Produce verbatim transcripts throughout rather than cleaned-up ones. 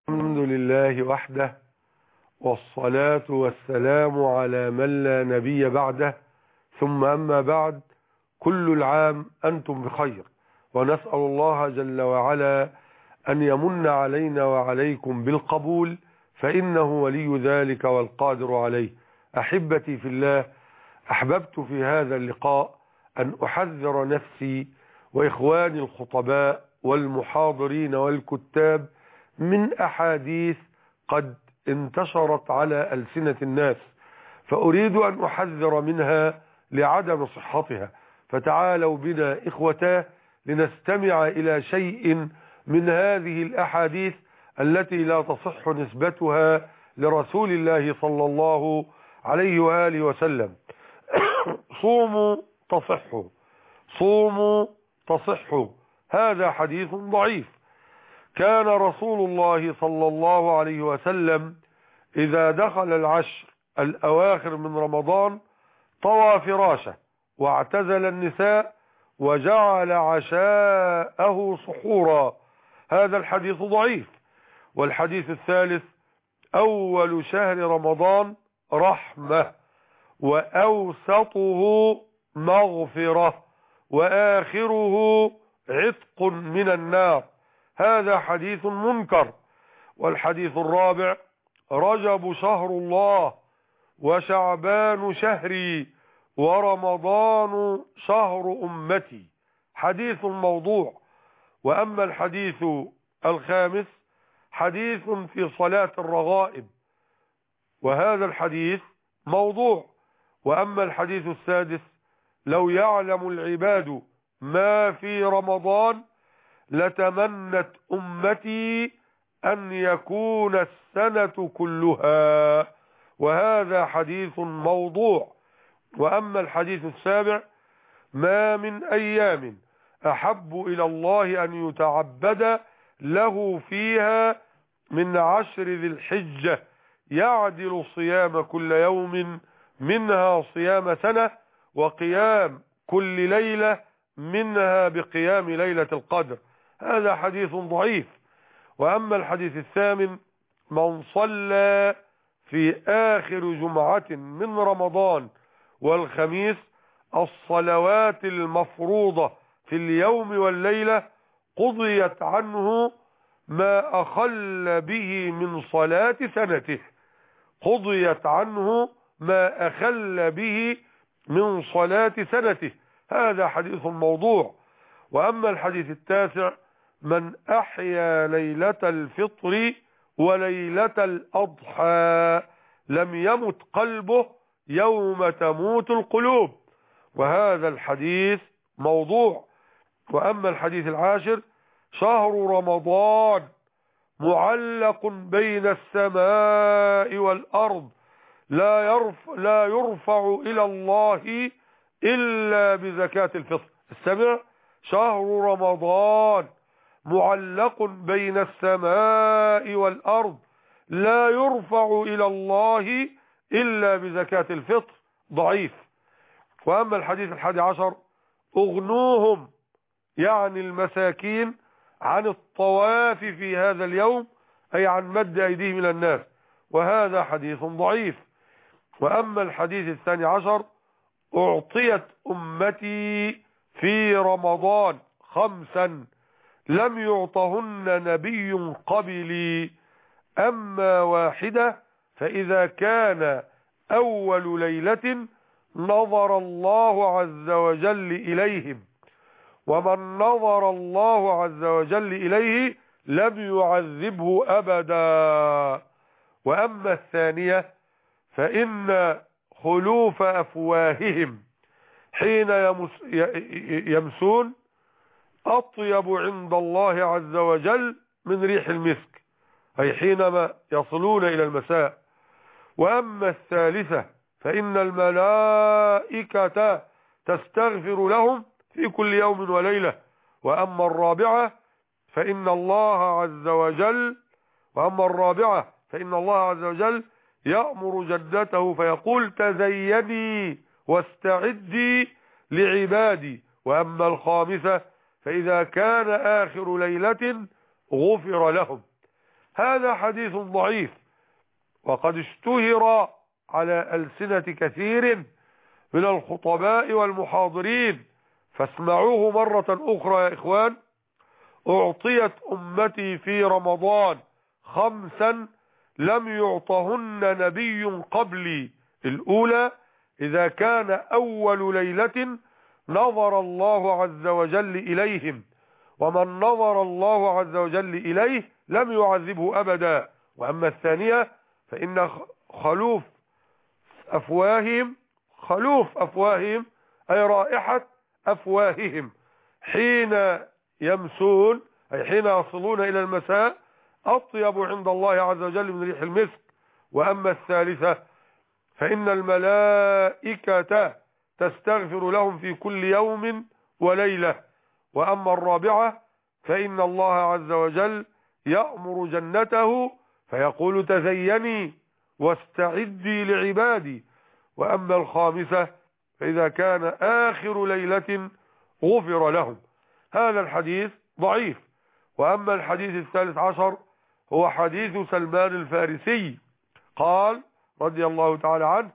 الحمد لله وحده، والصلاة والسلام على من لا نبي بعده، ثم أما بعد. كل العام أنتم بخير، ونسأل الله جل وعلا أن يمن علينا وعليكم بالقبول، فإنه ولي ذلك والقادر عليه. أحبتي في الله، أحببت في هذا اللقاء أن أحذر نفسي وإخواني الخطباء والمحاضرين والكتاب من أحاديث قد انتشرت على ألسنة الناس، فأريد أن أحذر منها لعدم صحتها. فتعالوا بنا إخوتاه لنستمع إلى شيء من هذه الأحاديث التي لا تصح نسبتها لرسول الله صلى الله عليه وآله وسلم. صوموا تصحوا، صوموا تصحوا، هذا حديث ضعيف. كان رسول الله صلى الله عليه وسلم إذا دخل العشر الأواخر من رمضان طوى فراشه واعتزل النساء وجعل عشاءه سحورا. هذا الحديث ضعيف. والحديث الثالث: أول شهر رمضان رحمة، وأوسطه مغفرة، وآخره عتق من النار. هذا حديث منكر. والحديث الرابع: رجب شهر الله، وشعبان شهري، ورمضان شهر أمتي. حديث موضوع. وأما الحديث الخامس حديث في صلاة الرغائب، وهذا الحديث موضوع. وأما الحديث السادس: لو يعلم العباد ما في رمضان لتمنت أمتي أن يكون السنة كلها. وهذا حديث موضوع. وأما الحديث السابع: ما من أيام أحب إلى الله أن يتعبد له فيها من عشر ذي الحجة، يعدل صيام كل يوم منها صيام سنة، وقيام كل ليلة منها بقيام ليلة القدر. هذا حديث ضعيف. وأما الحديث الثامن: من صلى في آخر جمعة من رمضان والخميس الصلوات المفروضة في اليوم والليلة قضيت عنه ما أخل به من صلاة سنته. قضيت عنه ما أخل به من صلاة سنته. هذا حديث موضوع. وأما الحديث التاسع: من أحيا ليلة الفطر وليلة الأضحى لم يمت قلبه يوم تموت القلوب. وهذا الحديث موضوع. وأما الحديث العاشر: شهر رمضان معلق بين السماء والأرض، لا يرفع, لا يرفع إلى الله إلا بزكاة الفطر. السمع: شهر رمضان معلق بين السماء والأرض، لا يرفع إلى الله إلا بزكاة الفطر. ضعيف. وأما الحديث الحادي عشر: اغنوهم، يعني المساكين، عن الطواف في هذا اليوم، أي عن مد أيديهم إلى الناس. وهذا حديث ضعيف. وأما الحديث الثاني عشر: أعطيت أمتي في رمضان خمسا لم يعطهن نبي قبلي، أما واحدة فإذا كان أول ليلة نظر الله عز وجل إليهم، ومن نظر الله عز وجل إليه لم يعذبه أبدا. وأما الثانية فإن خلوف أفواههم حين يمسون أطيب عند الله عز وجل من ريح المسك، أي حينما يصلون إلى المساء. وأما الثالثة فإن الملائكة تستغفر لهم في كل يوم وليلة. وأما الرابعة فإن الله عز وجل وأما الرابعة فإن الله عز وجل يأمر جدته فيقول: تزيني واستعدي لعبادي. وأما الخامسة فإذا كان آخر ليلة غفر لهم. هذا حديث ضعيف وقد اشتهر على ألسنة كثير من الخطباء والمحاضرين، فاسمعوه مرة أخرى يا إخوان. أعطيت أمتي في رمضان خمسا لم يعطهن نبي قبلي. الأولى: إذا كان أول ليلة نظر الله عز وجل إليهم، ومن نظر الله عز وجل إليه لم يعذبه أبدا. وأما الثانية فإن خلوف أفواههم خلوف أفواههم أي رائحة أفواههم حين يمسون، أي حين يصلون إلى المساء، أطيب عند الله عز وجل من ريح المسك. وأما الثالثة فإن الملائكة تستغفر لهم في كل يوم وليلة. وأما الرابعة فإن الله عز وجل يأمر جنته فيقول: تزيني واستعدي لعبادي. وأما الخامسة فإذا كان آخر ليلة غفر لهم. هذا الحديث ضعيف. وأما الحديث الثالث عشر هو حديث سلمان الفارسي، قال رضي الله تعالى عنه: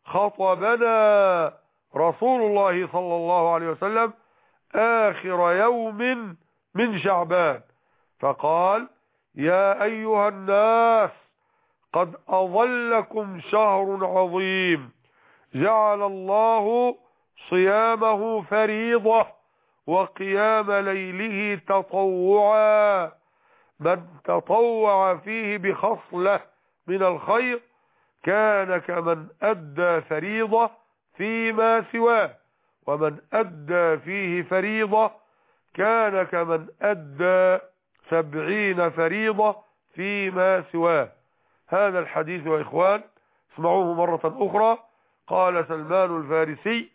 خطبنا رسول الله صلى الله عليه وسلم آخر يوم من شعبان فقال: يا أيها الناس قد أظلكم شهر عظيم جعل الله صيامه فريضة وقيام ليله تطوعا، من تطوع فيه بخصلة من الخير كان كمن أدى فريضة فيما سواه، ومن أدى فيه فريضة كان كمن أدى سبعين فريضة فيما سواه. هذا الحديث يا إخوان اسمعوه مرة أخرى. قال سلمان الفارسي: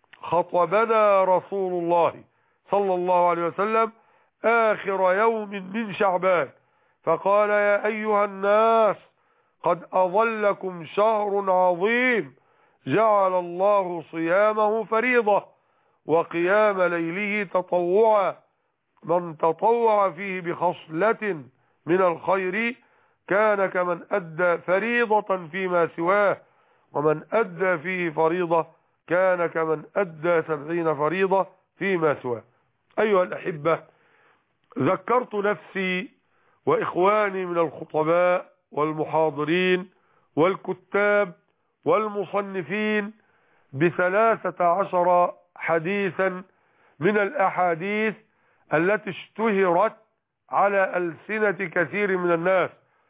خطبنا رسول الله صلى الله عليه وسلم آخر يوم من شعبان فقال: يا أيها الناس قد أظلكم شهر عظيم جعل الله صيامه فريضة وقيام ليله تطوعا، من تطوع فيه بخصلة من الخير كان كمن أدى فريضة فيما سواه، ومن أدى فيه فريضة كان كمن أدى سبعين فريضة فيما سواه. أيها الأحبة، ذكرت نفسي وإخواني من الخطباء والمحاضرين والكتاب والمصنفين بثلاثة عشر حديثا من الأحاديث التي اشتهرت على ألسنة كثير من الناس،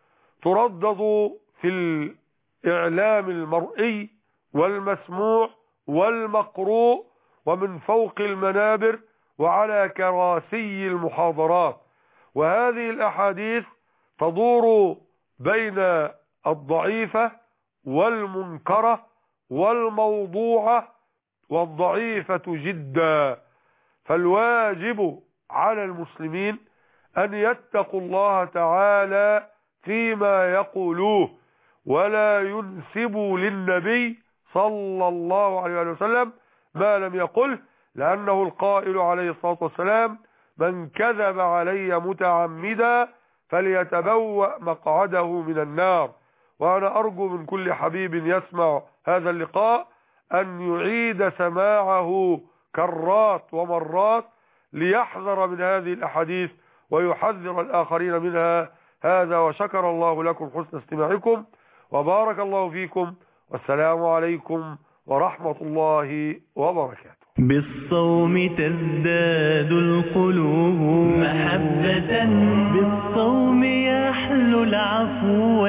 تردد في الإعلام المرئي والمسموع والمقروء ومن فوق المنابر وعلى كراسي المحاضرات. وهذه الأحاديث تدور بين الضعيفة والمنكرة والموضوعة والضعيفة جدا. فالواجب على المسلمين أن يتقوا الله تعالى فيما يقولوه، ولا ينسبوا للنبي صلى الله عليه وسلم ما لم يقل، لأنه القائل عليه الصلاة والسلام: من كذب علي متعمدا فليتبوأ مقعده من النار. وأنا أرجو من كل حبيب يسمع هذا اللقاء أن يعيد سماعه كرات ومرات ليحذر من هذه الأحاديث ويحذر الآخرين منها. هذا وشكر الله لكم حسن استماعكم وبارك الله فيكم، والسلام عليكم ورحمة الله وبركاته. بالصوم تزداد القلوب محبة، بالصوم يحلو العفو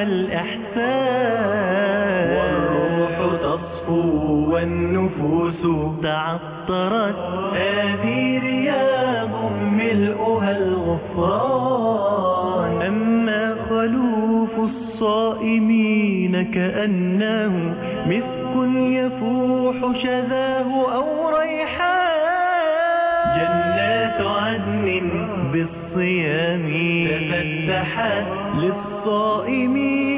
والإحسان، والروح تصفو والنفوس تعطرت، هذه رياض ملؤها الغفران. أما خلوف الصائمين كأنه مسك يفوح شذاه أو ريحان، جنات عدن بالصيام تفتحت للصائمين.